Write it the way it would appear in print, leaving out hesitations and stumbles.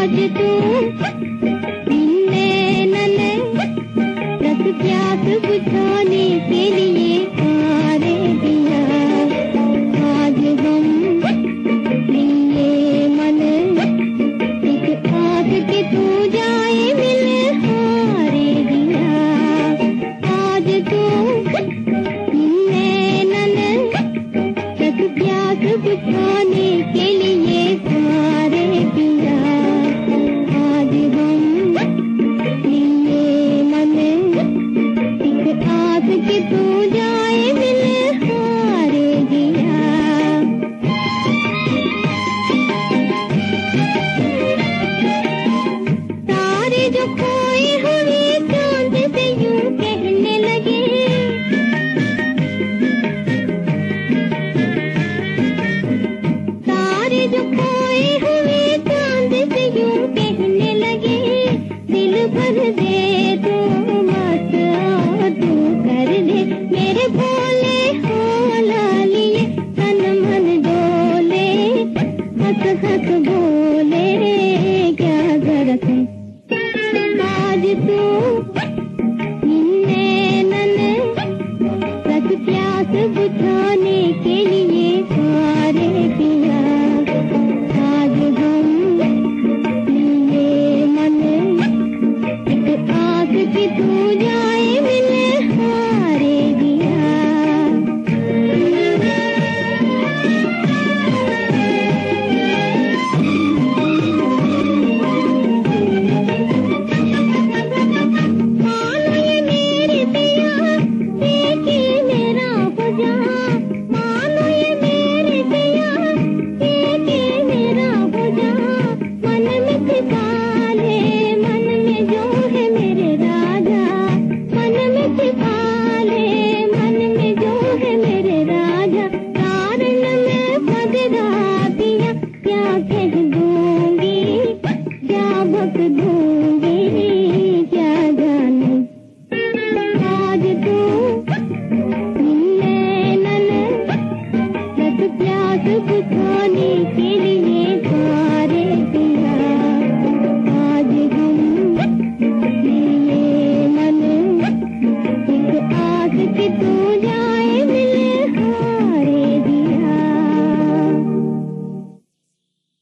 आज तू नैनन रस प्यास बुझाने के लिए हारे दिया। आज हम लिए मन एक आस के तू जाए मिले हारे दिया। आज तू नैनन रस प्यास बुझाने के लिए हारे दिया। आज हम लिए मन एक आस के तू जाए मिले हारे दिया। तारे जो खोए हुए चांद से यूं कहने लगे, तारे जो खोए हुए चांद से यूं कहने लगे, दिल भर दे तू मत आ तू कर दे मेरे भोले हो लालिए। तन मन डोले हंस हंस बोले क्या जरूरत है। आज तू नैनन रस प्यास बुझाने के लिए हारे दिया। आज हम लिए मन एक आस की तू जाए मिले हारे दिया। मानो ये मेरे दिया देखे मेरा हो जा, मानो ये मेरे दिया देखे मेरा हो जा। मन में छिपा ले मन में जो है मेरे राजा, मन में छिपा ले मन में जो है मेरे राजा। कारण में पगड़ा दिया क्या कह दूंगी, क्या बक दूंगी क्या जानू। आज तू नैनन रस प्यास बुझाने के लिए हारे दिया। आज हम